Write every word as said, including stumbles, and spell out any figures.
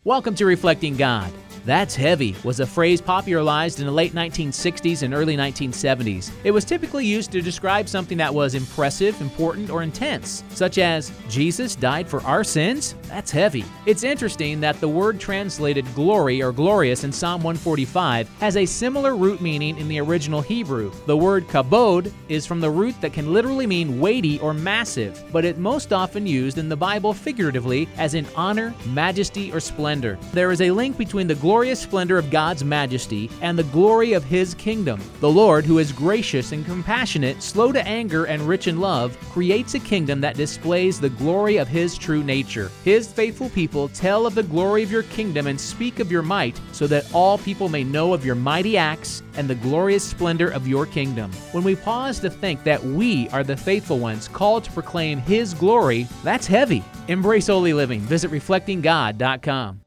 Welcome to Reflecting God. "That's heavy" was a phrase popularized in the late nineteen sixties and early nineteen seventies. It was typically used to describe something that was impressive, important, or intense, such as, "Jesus died for our sins? That's heavy." It's interesting that the word translated glory or glorious in Psalm one forty-five has a similar root meaning in the original Hebrew. The word kabod is from the root that can literally mean weighty or massive, but it most often used in the Bible figuratively as in honor, majesty, or splendor. There is a link between the glorious splendor of God's majesty and the glory of His kingdom. The Lord, who is gracious and compassionate, slow to anger, and rich in love, creates a kingdom that displays the glory of His true nature. His faithful people tell of the glory of your kingdom and speak of your might, so that all people may know of your mighty acts and the glorious splendor of your kingdom. When we pause to think that we are the faithful ones called to proclaim His glory, that's heavy. Embrace holy living. Visit reflecting god dot com.